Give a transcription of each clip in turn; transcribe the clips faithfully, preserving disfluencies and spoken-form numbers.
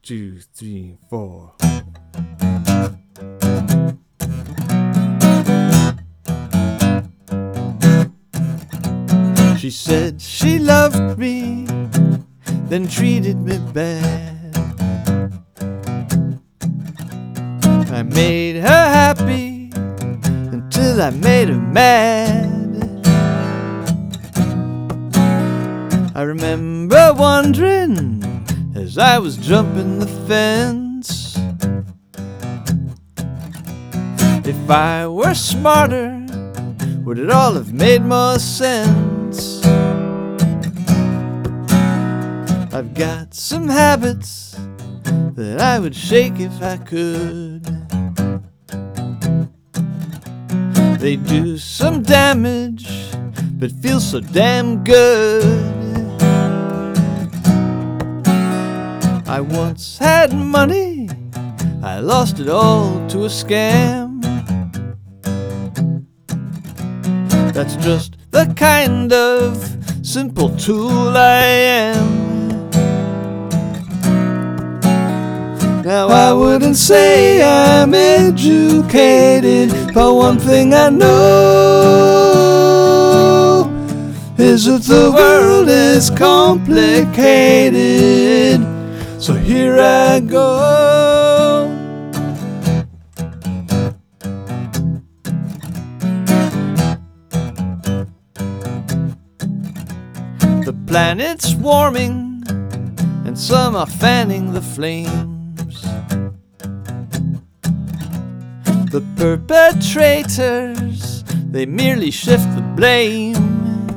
two, three, four. She said she loved me, then treated me bad. I made her happy until I made her mad. I remember wondering as I was jumping the fence, if I were smarter, would it all have made more sense? I've got some habits that I would shake if I could. They do some damage, but feel so damn good. I once had money, I lost it all to a scam. That's just the kind of simple tool I am. Now I wouldn't say I'm educated, but one thing I know is that the world is complicated. So here I go. The planet's warming, and some are fanning the flames. The perpetrators, they merely shift the blame,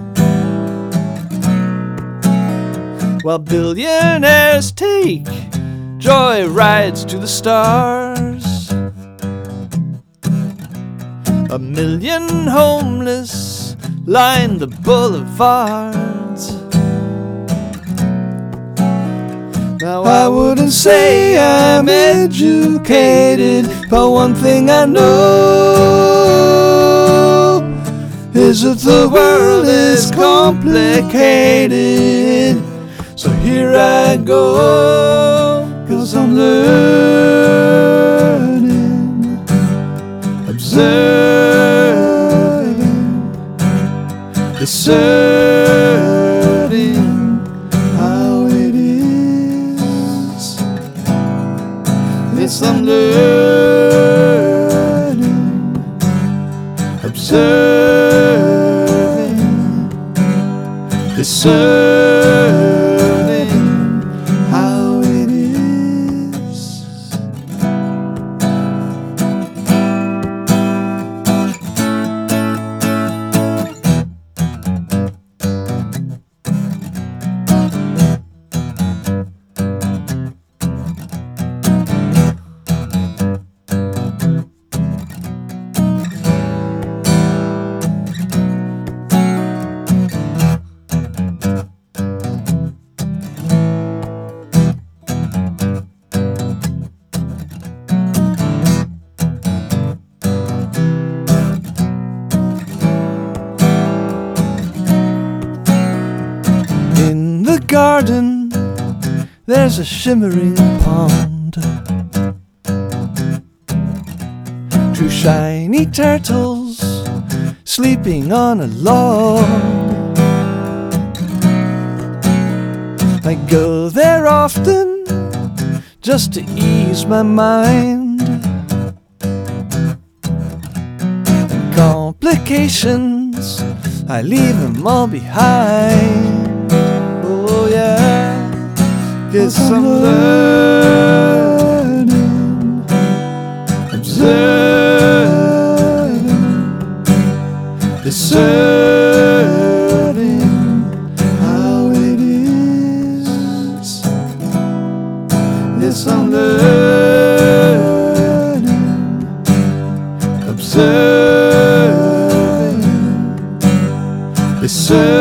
while billionaires take joy rides to the stars. A million homeless line the boulevards. Now I wouldn't say I'm educated, but one thing I know is that the world is complicated. So here I go, 'cause I'm learning, observing, discerning how it is. Yes, I'm learning, observing, discerning. In the garden, there's a shimmering pond. Two shiny turtles sleeping on a log. I go there often just to ease my mind. And complications, I leave them all behind. Oh yeah, 'cause I'm learning, observing, discerning how it is. Yes, I'm learning, observing, discerning.